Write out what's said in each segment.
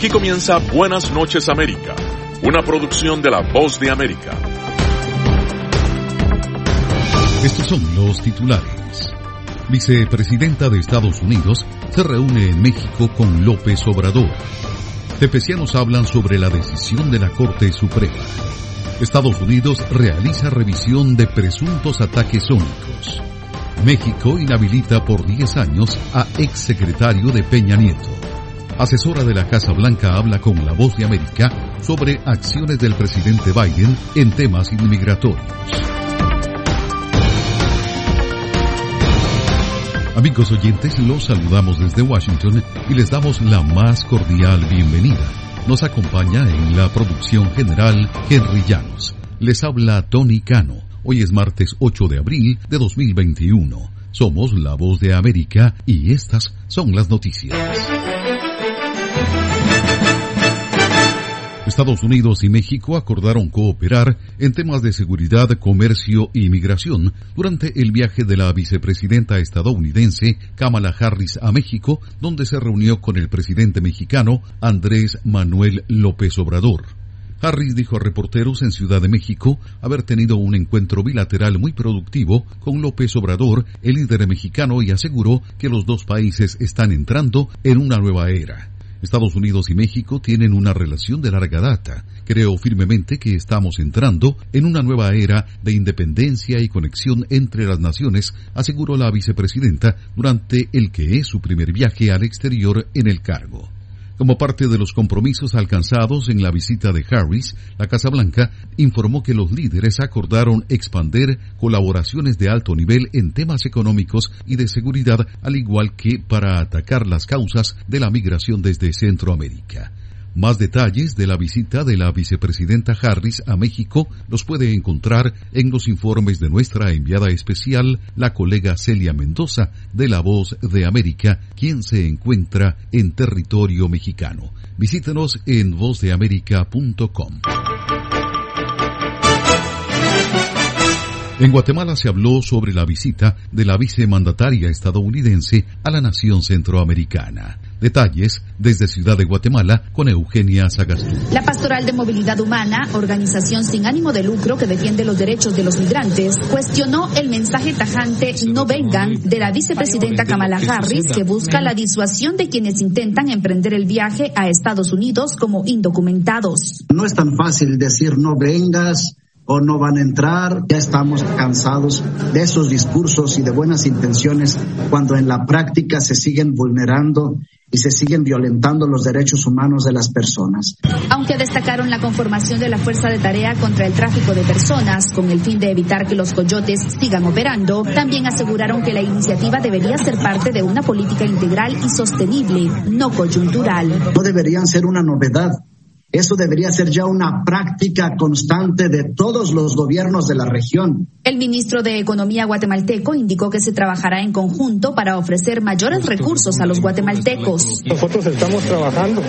Aquí comienza Buenas noches América, una producción de La Voz de América. Estos son los titulares. Vicepresidenta de Estados Unidos se reúne en México con López Obrador. Tepecianos hablan sobre la decisión de la Corte Suprema. Estados Unidos realiza revisión de presuntos ataques sónicos. México inhabilita por 10 años a exsecretario de Peña Nieto. Asesora de la Casa Blanca habla con La Voz de América sobre acciones del presidente Biden en temas inmigratorios. Amigos oyentes, los saludamos desde Washington y les damos la más cordial bienvenida. Nos acompaña en la producción general Henry Llanos. Les habla Tony Cano. Hoy es martes 8 de abril de 2021. Somos La Voz de América y estas son las noticias. Estados Unidos y México acordaron cooperar en temas de seguridad, comercio e inmigración durante el viaje de la vicepresidenta estadounidense Kamala Harris a México, donde se reunió con el presidente mexicano Andrés Manuel López Obrador. Harris dijo a reporteros en Ciudad de México haber tenido un encuentro bilateral muy productivo con López Obrador, el líder mexicano, y aseguró que los dos países están entrando en una nueva era. Estados Unidos y México tienen una relación de larga data. Creo firmemente que estamos entrando en una nueva era de independencia y conexión entre las naciones, aseguró la vicepresidenta durante el que es su primer viaje al exterior en el cargo. Como parte de los compromisos alcanzados en la visita de Harris, la Casa Blanca informó que los líderes acordaron expandir colaboraciones de alto nivel en temas económicos y de seguridad, al igual que para atacar las causas de la migración desde Centroamérica. Más detalles de la visita de la vicepresidenta Harris a México los puede encontrar en los informes de nuestra enviada especial, la colega Celia Mendoza, de La Voz de América, quien se encuentra en territorio mexicano. Visítenos en vozdeamerica.com. En Guatemala se habló sobre la visita de la vicemandataria estadounidense a la nación centroamericana. Detalles desde Ciudad de Guatemala con Eugenia Sagastú. La Pastoral de Movilidad Humana, organización sin ánimo de lucro que defiende los derechos de los migrantes, cuestionó el mensaje tajante "no vengan" de la vicepresidenta Kamala Harris, que busca la disuasión de quienes intentan emprender el viaje a Estados Unidos como indocumentados. No es tan fácil decir "no vengas" o "no van a entrar". Ya estamos cansados de esos discursos y de buenas intenciones cuando en la práctica se siguen vulnerando y se siguen violentando los derechos humanos de las personas. Aunque destacaron la conformación de la Fuerza de Tarea contra el Tráfico de Personas con el fin de evitar que los coyotes sigan operando, también aseguraron que la iniciativa debería ser parte de una política integral y sostenible, no coyuntural. No deberían ser una novedad. Eso debería ser ya una práctica constante de todos los gobiernos de la región. El ministro de Economía guatemalteco indicó que se trabajará en conjunto para ofrecer mayores recursos a los guatemaltecos. Nosotros estamos trabajando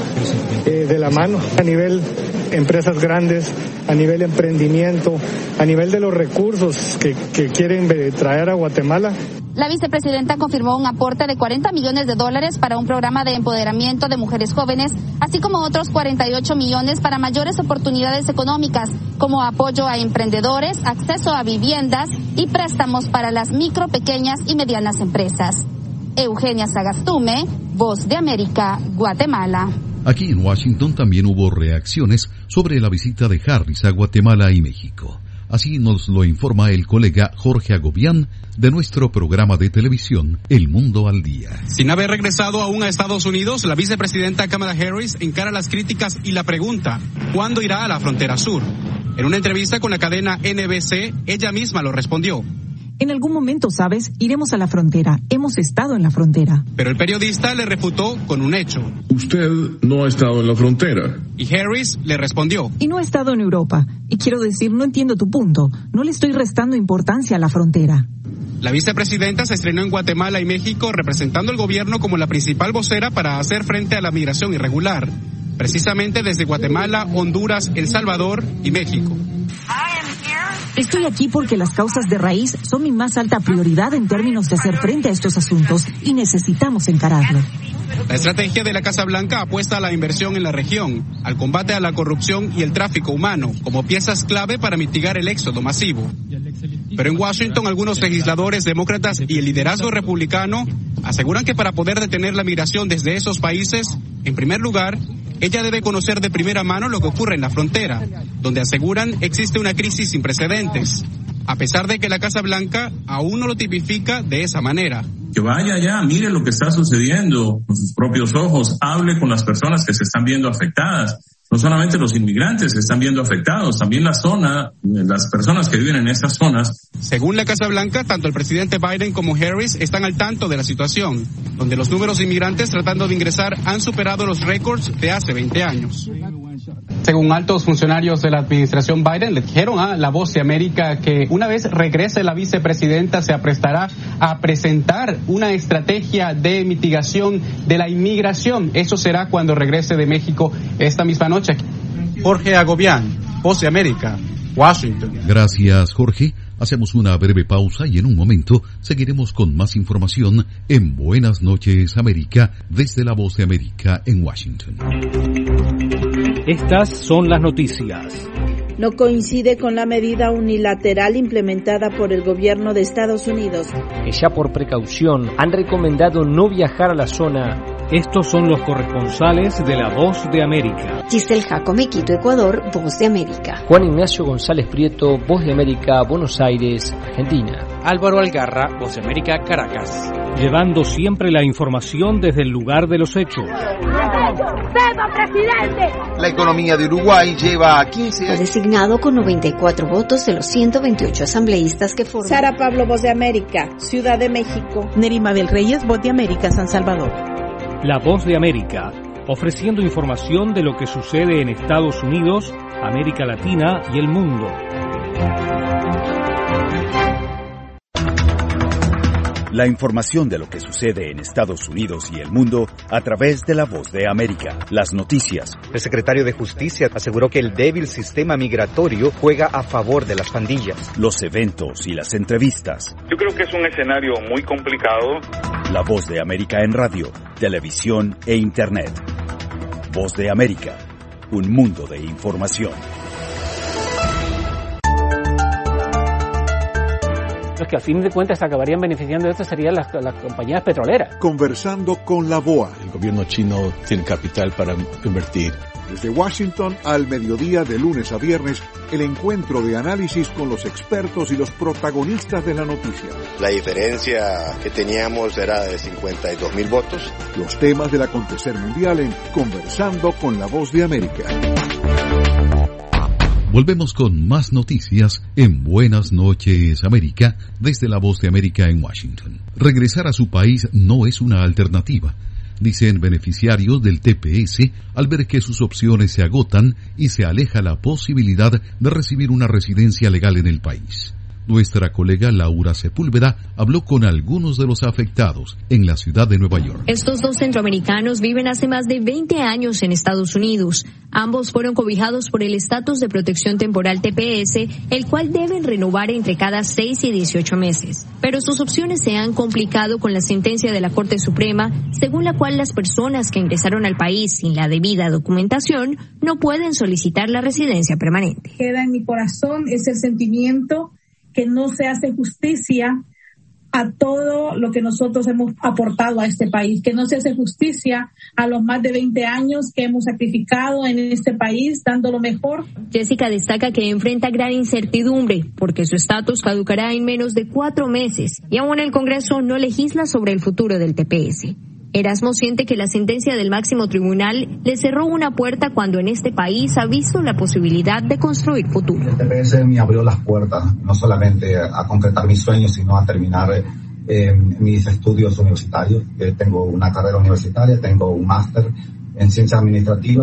de la mano a nivel empresas grandes, a nivel emprendimiento, a nivel de los recursos que quieren traer a Guatemala. La vicepresidenta confirmó un aporte de $40 millones para un programa de empoderamiento de mujeres jóvenes, así como otros 48 millones para mayores oportunidades económicas, como apoyo a emprendedores, acceso a viviendas y préstamos para las micro, pequeñas y medianas empresas. Eugenia Sagastume, Voz de América, Guatemala. Aquí en Washington también hubo reacciones sobre la visita de Harris a Guatemala y México. Así nos lo informa el colega Jorge Agobián de nuestro programa de televisión El Mundo al Día. Sin haber regresado aún a Estados Unidos, la vicepresidenta Kamala Harris encara las críticas y la pregunta: ¿cuándo irá a la frontera sur? En una entrevista con la cadena NBC, ella misma lo respondió. En algún momento, ¿sabes? Iremos a la frontera. Hemos estado en la frontera. Pero el periodista le refutó con un hecho. Usted no ha estado en la frontera. Y Harris le respondió. Y no he estado en Europa. Y quiero decir, no entiendo tu punto. No le estoy restando importancia a la frontera. La vicepresidenta se estrenó en Guatemala y México representando al gobierno como la principal vocera para hacer frente a la migración irregular. Precisamente desde Guatemala, Honduras, El Salvador y México. Estoy aquí porque las causas de raíz son mi más alta prioridad en términos de hacer frente a estos asuntos y necesitamos encararlo. La estrategia de la Casa Blanca apuesta a la inversión en la región, al combate a la corrupción y el tráfico humano, como piezas clave para mitigar el éxodo masivo. Pero en Washington, algunos legisladores demócratas y el liderazgo republicano aseguran que para poder detener la migración desde esos países, en primer lugar, ella debe conocer de primera mano lo que ocurre en la frontera, donde aseguran existe una crisis sin precedentes, a pesar de que la Casa Blanca aún no lo tipifica de esa manera. Que vaya allá, mire lo que está sucediendo con sus propios ojos, hable con las personas que se están viendo afectadas. No solamente los inmigrantes se están viendo afectados, también la zona, las personas que viven en esas zonas. Según la Casa Blanca, tanto el presidente Biden como Harris están al tanto de la situación, donde los números de inmigrantes tratando de ingresar han superado los récords de hace 20 años. Según altos funcionarios de la administración Biden, le dijeron a La Voz de América que una vez regrese la vicepresidenta se aprestará a presentar una estrategia de mitigación de la inmigración. Eso será cuando regrese de México esta misma noche. Jorge Agobián, Voz de América, Washington. Gracias, Jorge. Hacemos una breve pausa y en un momento seguiremos con más información en Buenas noches, América, desde La Voz de América en Washington. Estas son las noticias. No coincide con la medida unilateral implementada por el gobierno de Estados Unidos. Que ya por precaución han recomendado no viajar a la zona. Estos son los corresponsales de La Voz de América. Giselle Jacome, Quito, Ecuador, Voz de América. Juan Ignacio González Prieto, Voz de América, Buenos Aires, Argentina. Álvaro Algarra, Voz de América, Caracas. Llevando siempre la información desde el lugar de los hechos. La economía de Uruguay lleva a 15 años. Fue designado con 94 votos de los 128 asambleístas que forman. Sara Pablo, Voz de América, Ciudad de México. Nerima del Reyes, Voz de América, San Salvador. La Voz de América, ofreciendo información de lo que sucede en Estados Unidos, América Latina y el mundo. La información de lo que sucede en Estados Unidos y el mundo a través de La Voz de América. Las noticias. El secretario de Justicia aseguró que el débil sistema migratorio juega a favor de las pandillas. Los eventos y las entrevistas. Yo creo que es un escenario muy complicado. La Voz de América en radio, televisión e internet. Voz de América, un mundo de información. Los que al fin de cuentas acabarían beneficiando de esto serían las compañías petroleras. Conversando con la BOA. El gobierno chino tiene capital para invertir. Desde Washington al mediodía de lunes a viernes, el encuentro de análisis con los expertos y los protagonistas de la noticia. La diferencia que teníamos era de 52,000 votos. Los temas del acontecer mundial en Conversando con la Voz de América. Volvemos con más noticias en Buenas noches, América, desde La Voz de América en Washington. Regresar a su país no es una alternativa, dicen beneficiarios del TPS al ver que sus opciones se agotan y se aleja la posibilidad de recibir una residencia legal en el país. Nuestra colega Laura Sepúlveda habló con algunos de los afectados en la ciudad de Nueva York. Estos dos centroamericanos viven hace más de 20 años en Estados Unidos. Ambos fueron cobijados por el estatus de protección temporal TPS, el cual deben renovar entre cada 6 y 18 meses. Pero sus opciones se han complicado con la sentencia de la Corte Suprema, según la cual las personas que ingresaron al país sin la debida documentación no pueden solicitar la residencia permanente. Queda en mi corazón ese sentimiento que no se hace justicia a todo lo que nosotros hemos aportado a este país, que no se hace justicia a los más de 20 años que hemos sacrificado en este país, dando lo mejor. Jessica destaca que enfrenta gran incertidumbre porque su estatus caducará en menos de 4 meses y aún el Congreso no legisla sobre el futuro del TPS. Erasmo siente que la sentencia del máximo tribunal le cerró una puerta cuando en este país ha visto la posibilidad de construir futuro. El TPS me abrió las puertas, no solamente a concretar mis sueños, sino a terminar mis estudios universitarios. Tengo una carrera universitaria, tengo un máster en ciencias administrativas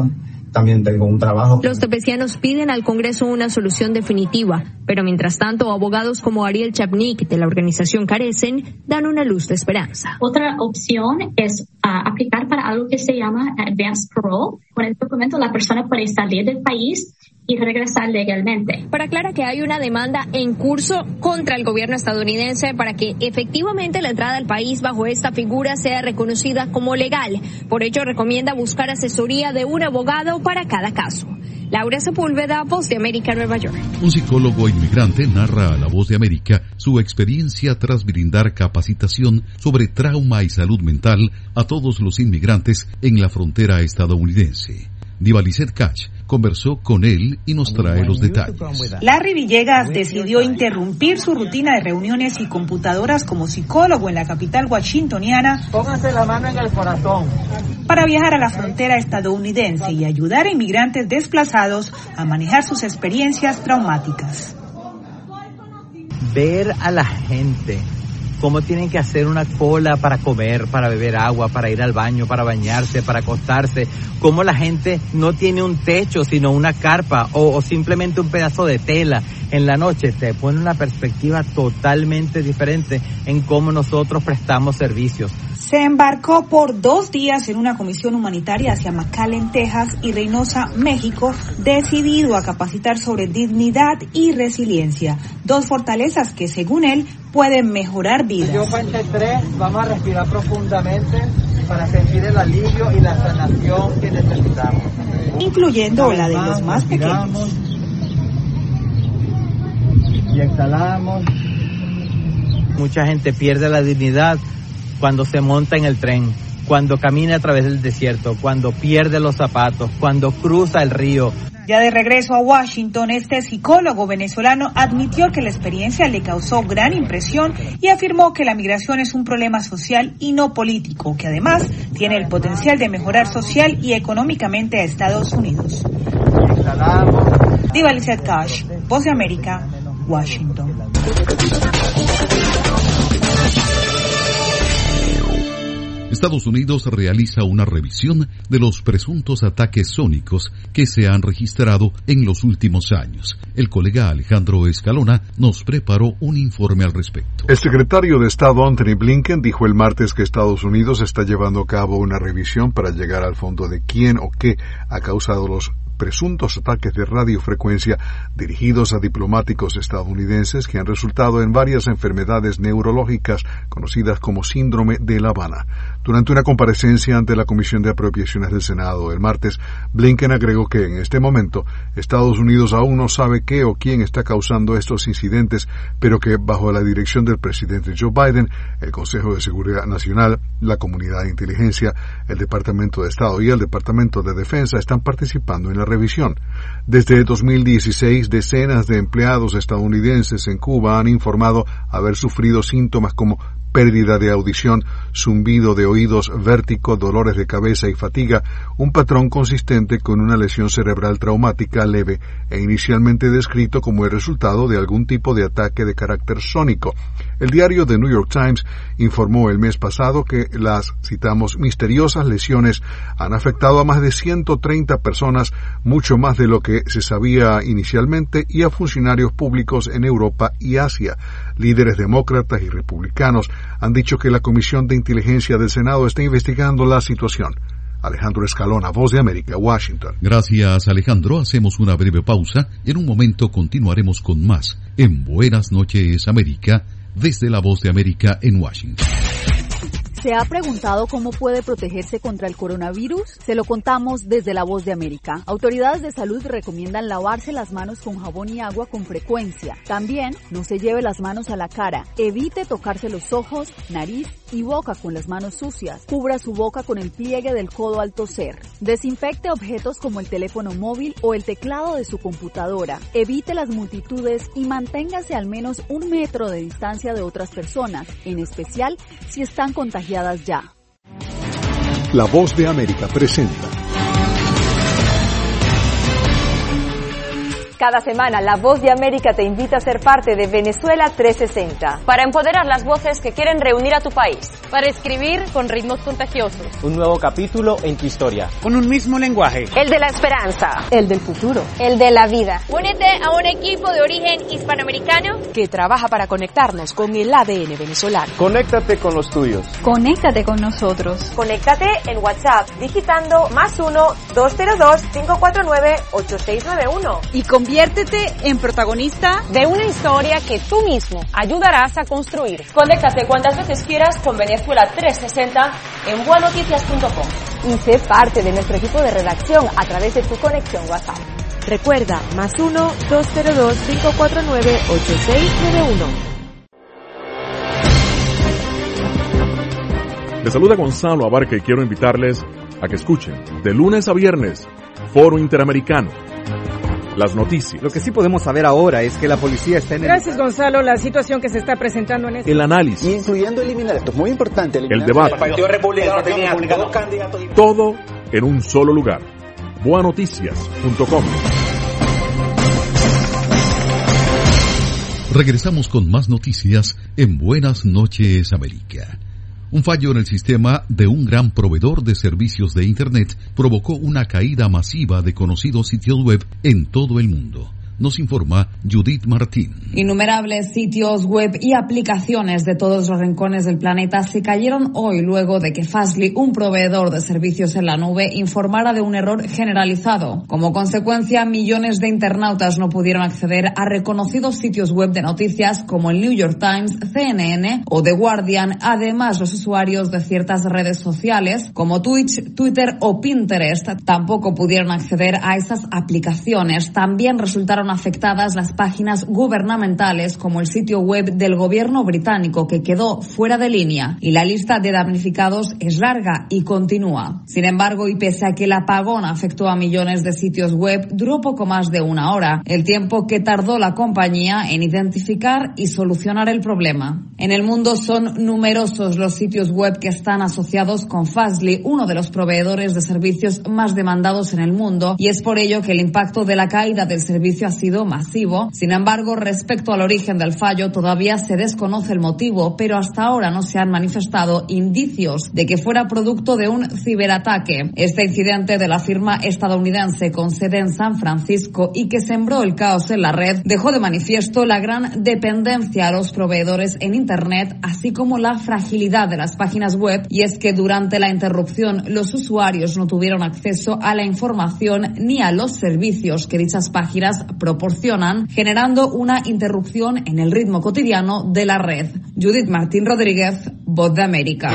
también tengo un trabajo. Los tepecianos piden al Congreso una solución definitiva, pero mientras tanto abogados como Ariel Chapnik de la organización Carecen dan una luz de esperanza. Otra opción es aplicar para algo que se llama Advance Parole. Con el documento la persona puede salir del país y regresar legalmente. Para aclarar que hay una demanda en curso contra el gobierno estadounidense para que efectivamente la entrada al país bajo esta figura sea reconocida como legal. Por ello recomienda buscar asesoría de un abogado para cada caso. Laura Sepúlveda, Voz de América, Nueva York. Un psicólogo inmigrante narra a la Voz de América su experiencia tras brindar capacitación sobre trauma y salud mental a todos los inmigrantes en la frontera estadounidense. Divalicet Cash conversó con él y nos trae los detalles. Larry Villegas decidió interrumpir su rutina de reuniones y computadoras como psicólogo en la capital washingtoniana. Pónganse la mano en el corazón. Para viajar a la frontera estadounidense y ayudar a inmigrantes desplazados a manejar sus experiencias traumáticas. Ver a la gente cómo tienen que hacer una cola para comer, para beber agua, para ir al baño, para bañarse, para acostarse, cómo la gente no tiene un techo sino una carpa o simplemente un pedazo de tela en la noche, te pone una perspectiva totalmente diferente en cómo nosotros prestamos servicios. Se embarcó por 2 días en una comisión humanitaria hacia McAllen, Texas y Reynosa, México, decidido a capacitar sobre dignidad y resiliencia, 2 fortalezas que, según él, pueden mejorar vidas. Yo cuente 3, vamos a respirar profundamente para sentir el alivio y la sanación que necesitamos. Incluyendo la de los más pequeños. Y exhalamos. Mucha gente pierde la dignidad cuando se monta en el tren, cuando camina a través del desierto, cuando pierde los zapatos, cuando cruza el río. Ya de regreso a Washington, este psicólogo venezolano admitió que la experiencia le causó gran impresión y afirmó que la migración es un problema social y no político, que además tiene el potencial de mejorar social y económicamente a Estados Unidos. Divalicet Cash, Voz de América, Washington. Estados Unidos realiza una revisión de los presuntos ataques sónicos que se han registrado en los últimos años. El colega Alejandro Escalona nos preparó un informe al respecto. El secretario de Estado Anthony Blinken dijo el martes que Estados Unidos está llevando a cabo una revisión para llegar al fondo de quién o qué ha causado los presuntos ataques de radiofrecuencia dirigidos a diplomáticos estadounidenses que han resultado en varias enfermedades neurológicas conocidas como síndrome de La Habana. Durante una comparecencia ante la Comisión de Apropiaciones del Senado el martes, Blinken agregó que en este momento Estados Unidos aún no sabe qué o quién está causando estos incidentes, pero que bajo la dirección del presidente Joe Biden, el Consejo de Seguridad Nacional, la Comunidad de Inteligencia, el Departamento de Estado y el Departamento de Defensa están participando en la revisión. Desde 2016, decenas de empleados estadounidenses en Cuba han informado haber sufrido síntomas como pérdida de audición, zumbido de oídos, vértigo, dolores de cabeza y fatiga, un patrón consistente con una lesión cerebral traumática leve e inicialmente descrito como el resultado de algún tipo de ataque de carácter sónico. El diario The New York Times informó el mes pasado que las, citamos, misteriosas lesiones han afectado a más de 130 personas, mucho más de lo que se sabía inicialmente, y a funcionarios públicos en Europa y Asia. Líderes demócratas y republicanos han dicho que la Comisión de Inteligencia del Senado está investigando la situación. Alejandro Escalona, Voz de América, Washington. Gracias, Alejandro. Hacemos una breve pausa. En un momento continuaremos con más en Buenas noches, América, desde la Voz de América en Washington. ¿Se ha preguntado cómo puede protegerse contra el coronavirus? Se lo contamos desde la Voz de América. Autoridades de salud recomiendan lavarse las manos con jabón y agua con frecuencia. También no se lleve las manos a la cara. Evite tocarse los ojos, nariz y boca con las manos sucias. Cubra su boca con el pliegue del codo al toser. Desinfecte objetos como el teléfono móvil o el teclado de su computadora. Evite las multitudes y manténgase al menos 1 metro de distancia de otras personas, en especial si están contagiadas ya. La Voz de América presenta Cada semana, La Voz de América te invita a ser parte de Venezuela 360. Para empoderar las voces que quieren reunir a tu país. Para escribir con ritmos contagiosos. Un nuevo capítulo en tu historia. Con un mismo lenguaje. El de la esperanza. El del futuro. El de la vida. Únete a un equipo de origen hispanoamericano que trabaja para conectarnos con el ADN venezolano. Conéctate con los tuyos. Conéctate con nosotros. Conéctate en WhatsApp digitando +1-202-549-8691. Y conviértete en protagonista de una historia que tú mismo ayudarás a construir. Conéctate cuantas veces quieras con Venezuela 360 en buenoticias.com. Y sé parte de nuestro equipo de redacción a través de tu conexión WhatsApp. Recuerda, +1-202-549-8691. Les saluda Gonzalo Abarca y quiero invitarles a que escuchen de lunes a viernes Foro Interamericano. Las noticias. Lo que sí podemos saber ahora es que la policía está en Gracias, Gonzalo. La situación que se está presentando en el análisis. Incluyendo eliminar, esto es muy importante. El debate. El Partido Republicano tenía dos candidatos. Todo en un solo lugar. Buenoticias.com. Regresamos con más noticias en Buenas Noches América. Un fallo en el sistema de un gran proveedor de servicios de Internet provocó una caída masiva de conocidos sitios web en todo el mundo. Nos informa Judith Martín. Innumerables sitios web y aplicaciones de todos los rincones del planeta se cayeron hoy luego de que Fastly, un proveedor de servicios en la nube, informara de un error generalizado. Como consecuencia, millones de internautas no pudieron acceder a reconocidos sitios web de noticias como el New York Times, CNN o The Guardian. Además, los usuarios de ciertas redes sociales como Twitch, Twitter o Pinterest tampoco pudieron acceder a esas aplicaciones. También resultaron afectadas las páginas gubernamentales como el sitio web del gobierno británico, que quedó fuera de línea, y la lista de damnificados es larga y continúa. Sin embargo, y pese a que el apagón afectó a millones de sitios web, duró poco más de una hora, el tiempo que tardó la compañía en identificar y solucionar el problema. En el mundo son numerosos los sitios web que están asociados con Fastly, uno de los proveedores de servicios más demandados en el mundo, y es por ello que el impacto de la caída del servicio ha sido masivo. Sin embargo, respecto al origen del fallo, todavía se desconoce el motivo, pero hasta ahora no se han manifestado indicios de que fuera producto de un ciberataque. Este incidente de la firma estadounidense con sede en San Francisco y que sembró el caos en la red dejó de manifiesto la gran dependencia a los proveedores en Internet, así como la fragilidad de las páginas web, y es que durante la interrupción los usuarios no tuvieron acceso a la información ni a los servicios que dichas páginas proporcionan, generando una interrupción en el ritmo cotidiano de la red. Judith Martín Rodríguez, Voz de América.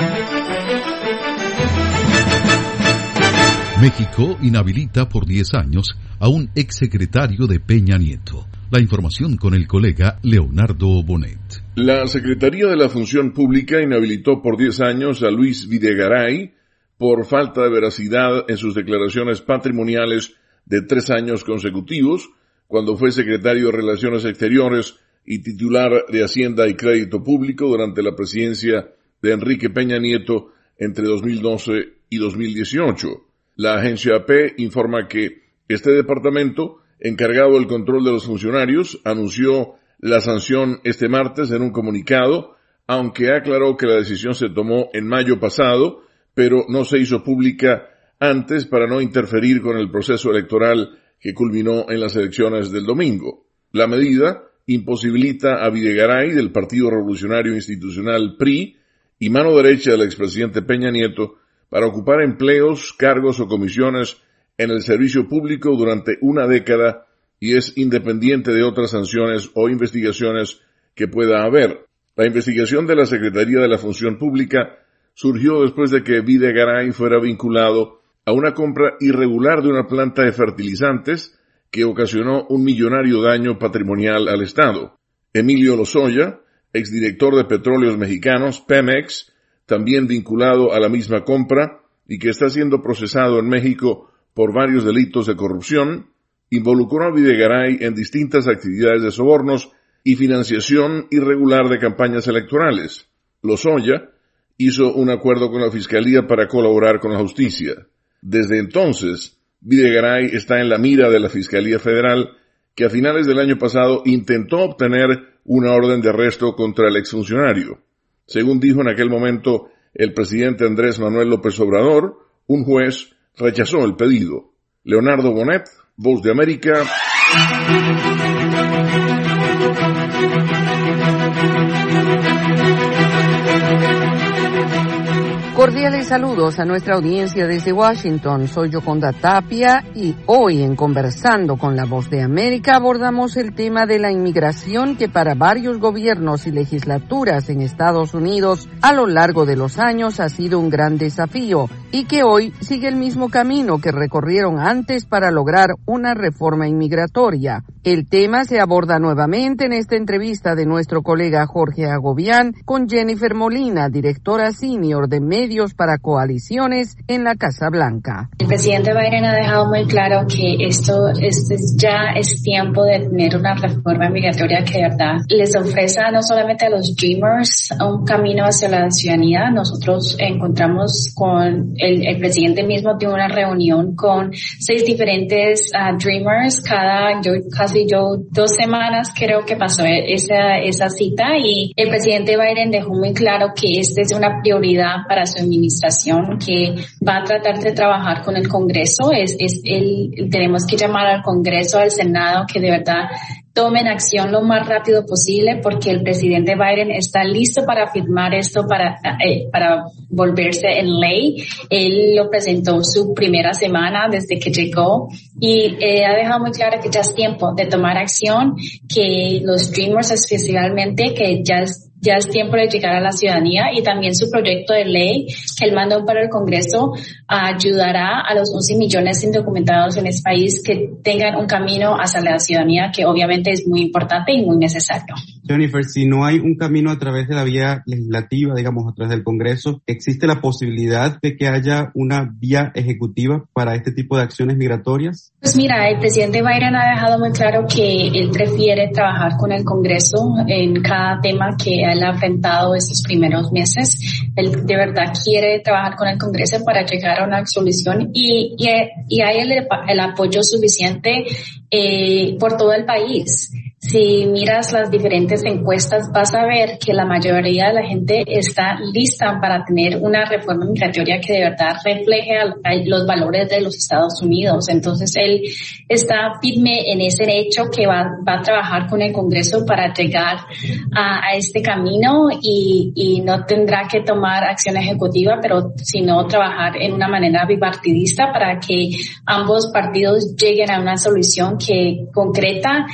México inhabilita por 10 años a un exsecretario de Peña Nieto. La información con el colega Leonardo Bonet. La Secretaría de la Función Pública inhabilitó por 10 años a Luis Videgaray por falta de veracidad en sus declaraciones patrimoniales de 3 años consecutivos, cuando fue secretario de Relaciones Exteriores y titular de Hacienda y Crédito Público durante la presidencia de Enrique Peña Nieto entre 2012 y 2018. La agencia AP informa que este departamento, encargado del control de los funcionarios, anunció la sanción este martes en un comunicado, aunque aclaró que la decisión se tomó en mayo pasado, pero no se hizo pública antes para no interferir con el proceso electoral que culminó en las elecciones del domingo. La medida imposibilita a Videgaray, del Partido Revolucionario Institucional PRI, y mano derecha del expresidente Peña Nieto, para ocupar empleos, cargos o comisiones en el servicio público durante una década, y es independiente de otras sanciones o investigaciones que pueda haber. La investigación de la Secretaría de la Función Pública surgió después de que Videgaray fuera vinculado a una compra irregular de una planta de fertilizantes que ocasionó un millonario daño patrimonial al Estado. Emilio Lozoya, exdirector de Petróleos Mexicanos, Pemex, también vinculado a la misma compra y que está siendo procesado en México por varios delitos de corrupción, involucró a Videgaray en distintas actividades de sobornos y financiación irregular de campañas electorales. Lozoya hizo un acuerdo con la Fiscalía para colaborar con la justicia. Desde entonces, Videgaray está en la mira de la Fiscalía Federal, que a finales del año pasado intentó obtener una orden de arresto contra el exfuncionario. Según dijo en aquel momento el presidente Andrés Manuel López Obrador, un juez rechazó el pedido. Leonardo Bonet, Voz de América. Cordiales saludos a nuestra audiencia desde Washington. Soy Yoconda Tapia y hoy en Conversando con la Voz de América abordamos el tema de la inmigración que para varios gobiernos y legislaturas en Estados Unidos a lo largo de los años ha sido un gran desafío y que hoy sigue el mismo camino que recorrieron antes para lograr una reforma inmigratoria. El tema se aborda nuevamente en esta entrevista de nuestro colega Jorge Agobián con Jennifer Molina, directora senior de Medios para Coaliciones en la Casa Blanca. El presidente Biden ha dejado muy claro que esto ya es tiempo de tener una reforma migratoria que de verdad les ofrezca no solamente a los Dreamers un camino hacia la ciudadanía. Nosotros encontramos con el presidente mismo de una reunión con 6 diferentes Dreamers casi 2 semanas creo que pasó esa cita, y el presidente Biden dejó muy claro que esta es una prioridad para su administración, que va a tratar de trabajar con el Congreso. Tenemos que llamar al Congreso, al Senado, que de verdad tomen acción lo más rápido posible, porque el presidente Biden está listo para firmar esto para volverse en ley. Él lo presentó su primera semana desde que llegó y ha dejado muy claro que ya es tiempo de tomar acción, que los Dreamers especialmente, que ya es tiempo de llegar a la ciudadanía, y también su proyecto de ley que él mandó para el Congreso ayudará a los 11 millones indocumentados en este país que tengan un camino hacia la ciudadanía, que obviamente es muy importante y muy necesario. Jennifer, si no hay un camino a través de la vía legislativa, digamos a través del Congreso, ¿existe la posibilidad de que haya una vía ejecutiva para este tipo de acciones migratorias? Pues mira, el presidente Biden ha dejado muy claro que él prefiere trabajar con el Congreso en cada tema que él ha enfrentado estos primeros meses. Él de verdad quiere trabajar con el Congreso para llegar a una solución y hay el apoyo suficiente por todo el país. Si miras las diferentes encuestas, vas a ver que la mayoría de la gente está lista para tener una reforma migratoria que de verdad refleje los valores de los Estados Unidos. Entonces, él está firme en ese hecho que va a trabajar con el Congreso para llegar a este camino y no tendrá que tomar acción ejecutiva, pero sino trabajar en una manera bipartidista para que ambos partidos lleguen a una solución que concreta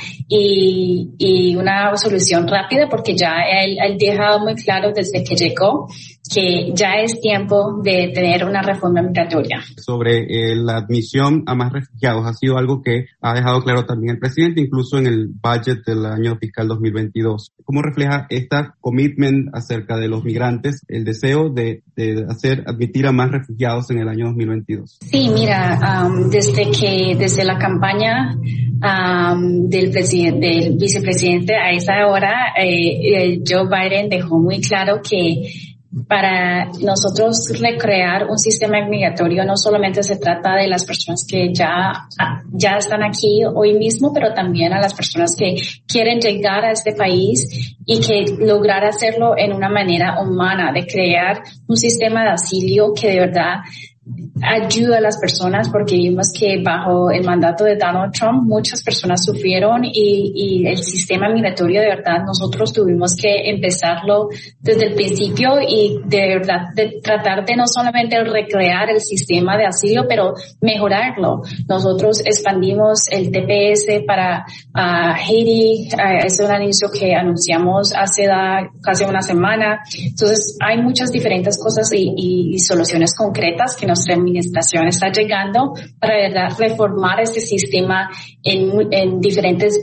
y una solución rápida, porque ya él ha dejado muy claro desde que llegó que ya es tiempo de tener una reforma migratoria. Sobre la admisión a más refugiados ha sido algo que ha dejado claro también el presidente, incluso en el budget del año fiscal 2022. ¿Cómo refleja esta commitment acerca de los migrantes, el deseo de admitir a más refugiados en el año 2022? Sí, mira, desde la campaña del vicepresidente a esa hora, Joe Biden dejó muy claro que para nosotros recrear un sistema migratorio no solamente se trata de las personas que ya están aquí hoy mismo, pero también a las personas que quieren llegar a este país y que lograr hacerlo en una manera humana, de crear un sistema de asilo que de verdad ayuda a las personas, porque vimos que bajo el mandato de Donald Trump muchas personas sufrieron y el sistema migratorio de verdad nosotros tuvimos que empezarlo desde el principio y de verdad de tratar de no solamente recrear el sistema de asilo, pero mejorarlo. Nosotros expandimos el TPS para Haití, es un anuncio que anunciamos hace casi una semana. Entonces hay muchas diferentes cosas y soluciones concretas que nuestra administración está llegando para de verdad reformar este sistema en diferentes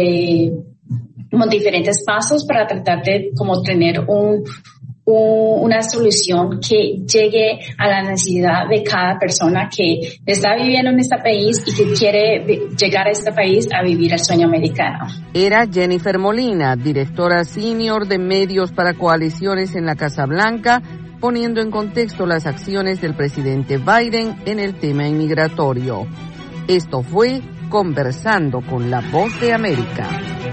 pasos para tratar de como tener una solución que llegue a la necesidad de cada persona que está viviendo en este país y que quiere llegar a este país a vivir el sueño americano. Era Jennifer Molina, directora senior de Medios para Coaliciones en la Casa Blanca, poniendo en contexto las acciones del presidente Biden en el tema inmigratorio. Esto fue Conversando con la Voz de América.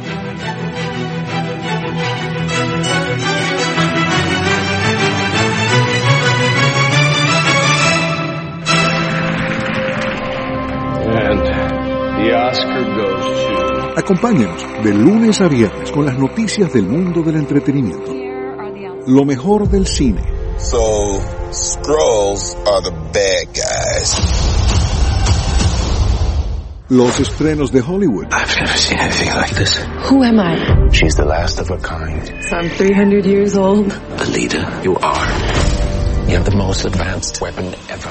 Acompáñenos de lunes a viernes con las noticias del mundo del entretenimiento. Lo mejor del cine. So, Skrulls are the bad guys. Los estrenos de Hollywood. I've never seen anything like this. Who am I? She's the last of her kind. So I'm 300 years old. The leader you are. You have the most advanced weapon ever.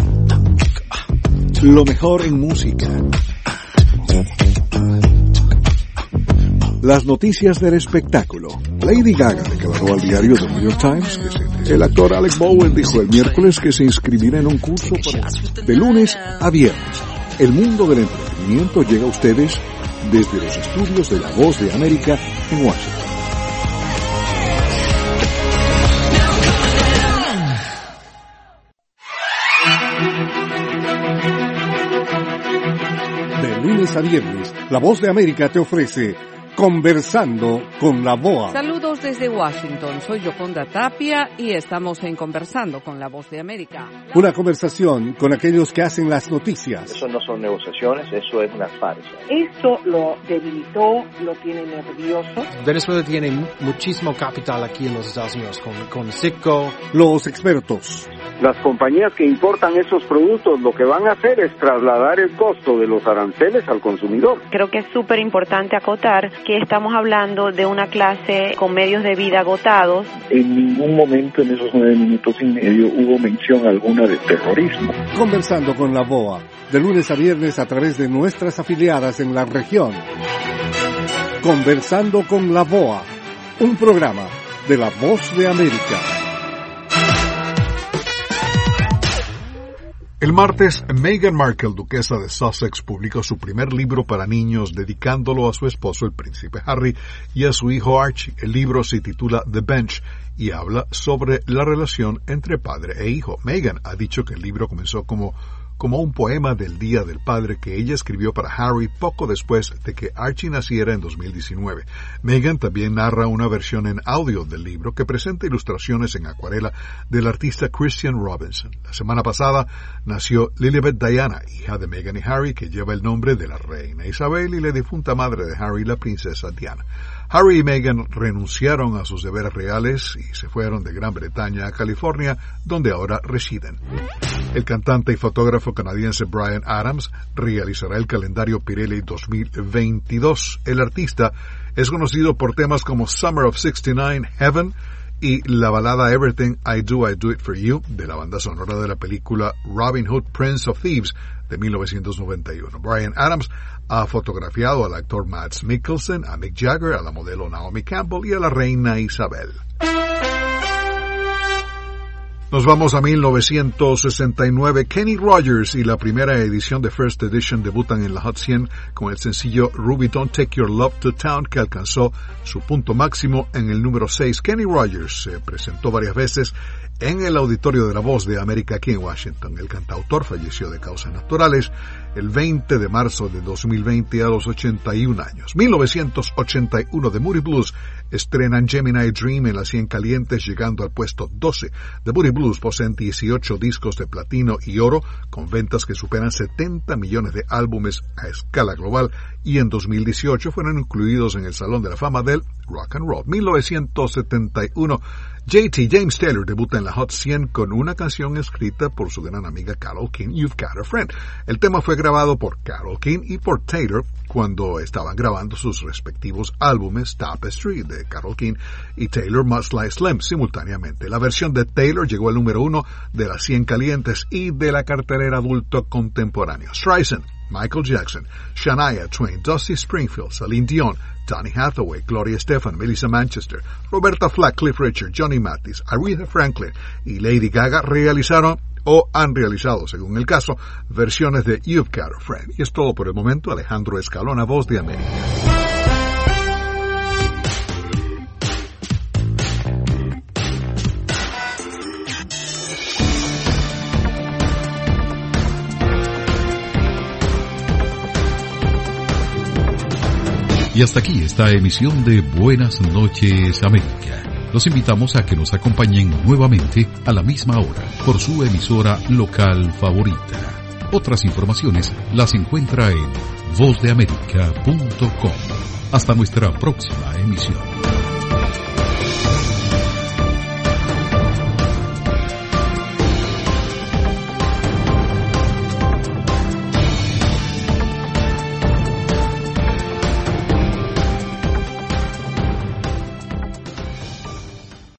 Lo mejor en música. Las noticias del espectáculo. Lady Gaga declaró al diario The New York Times que el actor Alec Baldwin dijo el miércoles que se inscribirá en un curso para... De lunes a viernes, el mundo del entretenimiento llega a ustedes desde los estudios de La Voz de América en Washington. De lunes a viernes, La Voz de América te ofrece Conversando con la BOA. Saludos desde Washington, soy Yoconda Tapia y estamos en Conversando con la Voz de América. Una conversación con aquellos que hacen las noticias. Eso no son negociaciones, eso es una farsa. Eso lo debilitó, lo tiene nervioso. Venezuela tiene muchísimo capital aquí en los Estados Unidos, con Citgo. Los expertos. Las compañías que importan esos productos lo que van a hacer es trasladar el costo de los aranceles al consumidor. Creo que es súper importante acotar que estamos hablando de una clase con medios de vida agotados. En ningún momento en esos 9 minutos y medio hubo mención alguna de terrorismo. Conversando con la BOA, de lunes a viernes a través de nuestras afiliadas en la región. Conversando con la BOA, un programa de La Voz de América. El martes, Meghan Markle, duquesa de Sussex, publicó su primer libro para niños dedicándolo a su esposo, el príncipe Harry, y a su hijo Archie. El libro se titula The Bench y habla sobre la relación entre padre e hijo. Meghan ha dicho que el libro comenzó como un poema del Día del Padre que ella escribió para Harry poco después de que Archie naciera en 2019. Meghan también narra una versión en audio del libro que presenta ilustraciones en acuarela del artista Christian Robinson. La semana pasada nació Lilibet Diana, hija de Meghan y Harry, que lleva el nombre de la reina Isabel y la difunta madre de Harry, la princesa Diana. Harry y Meghan renunciaron a sus deberes reales y se fueron de Gran Bretaña a California, donde ahora residen. El cantante y fotógrafo canadiense Bryan Adams realizará el calendario Pirelli 2022. El artista es conocido por temas como Summer of '69, Heaven y la balada Everything I Do It For You, de la banda sonora de la película Robin Hood, Prince of Thieves, de 1991. Bryan Adams ha fotografiado al actor Mads Mikkelsen, a Mick Jagger, a la modelo Naomi Campbell y a la reina Isabel. Nos vamos a 1969. Kenny Rogers y la primera edición de First Edition debutan en la Hot 100 con el sencillo Ruby Don't Take Your Love to Town, que alcanzó su punto máximo en el número 6. Kenny Rogers se presentó varias veces en el auditorio de La Voz de América aquí en Washington. El cantautor falleció de causas naturales el 20 de marzo de 2020 a los 81 años. 1981, The Moody Blues estrenan Gemini Dream en las 100 calientes, llegando al puesto 12. The Moody Blues poseen 18 discos de platino y oro, con ventas que superan 70 millones de álbumes a escala global, y en 2018 fueron incluidos en el Salón de la Fama del Rock and Roll. 1971, JT James Taylor debuta en la Hot 100 con una canción escrita por su gran amiga Carole King, You've Got a Friend. El tema fue grabado por Carole King y por Taylor cuando estaban grabando sus respectivos álbumes, Tapestry de Carole King y Taylor Must Lie Slim, simultáneamente. La versión de Taylor llegó al número 1 de las 100 calientes y de la cartelera adulto contemporáneo. Streisand, Michael Jackson, Shania Twain, Dusty Springfield, Celine Dion, Donny Hathaway, Gloria Estefan, Melissa Manchester, Roberta Flack, Cliff Richard, Johnny Mathis, Aretha Franklin y Lady Gaga realizaron o han realizado, según el caso, versiones de You've Got a Friend. Y es todo por el momento. Alejandro Escalona, Voz de América. Y hasta aquí esta emisión de Buenas noches América. Los invitamos a que nos acompañen nuevamente a la misma hora por su emisora local favorita. Otras informaciones las encuentra en vozdeamerica.com. Hasta nuestra próxima emisión.